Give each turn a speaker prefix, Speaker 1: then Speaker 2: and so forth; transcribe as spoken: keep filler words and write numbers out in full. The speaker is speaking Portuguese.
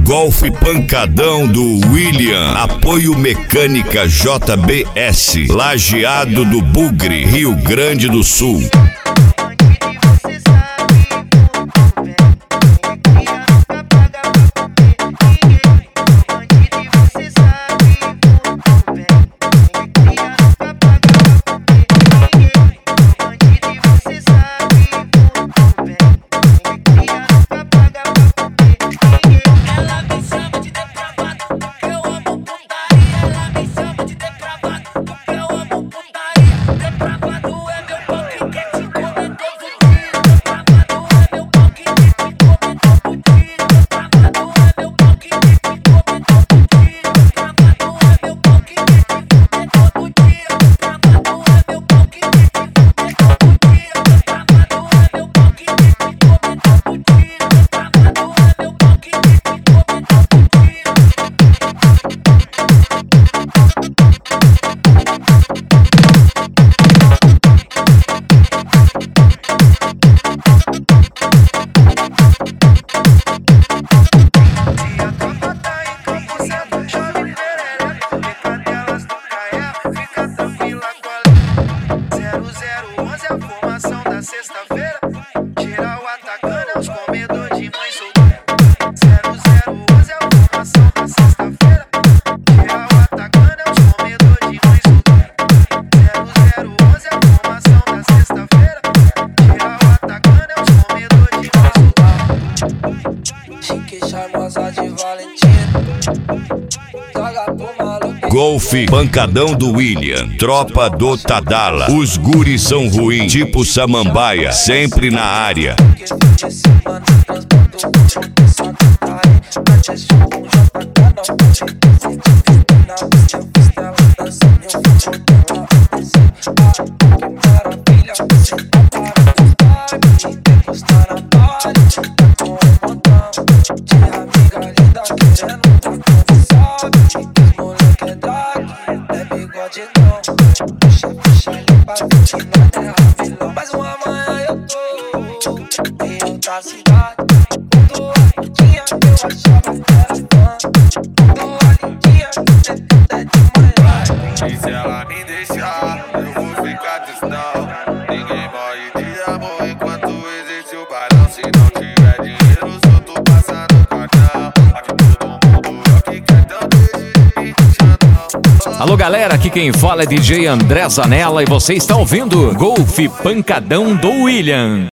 Speaker 1: Golf Pancadão do William. Apoio Mecânica J B S. Lajeado do Bugre, Rio Grande do Sul.
Speaker 2: Sexta-feira, geral atacando é os comedor de mãe solteira. zero zero onze é a formação da sexta-feira. Geral atacando é os comedor de mãe solteira. zero zero onze é a formação da sexta-feira. Geral atacando é os comedor de mãe solteira. Chique charmosa de Valentina. Joga pro maluco.
Speaker 1: Golf Pancadão do William. Tropa do Tadala. Os guris são ruins, tipo Samambaia. Sempre na área.
Speaker 2: Mas uma manhã eu tô em outra cidade. Quando a lindinha eu achava que era fã. Quando a lindinha é de manhã.
Speaker 3: E se ela me deixar, eu vou ficar distão. Ninguém morre de amor enquanto existe o bailão. Se não tiver dinheiro, só tô passando cartão. Aqui todo mundo é o que quer, então deixa de chantão.
Speaker 4: Alô galera, aqui quem fala é D J André Zanella e você está ouvindo Golf Pancadão do William.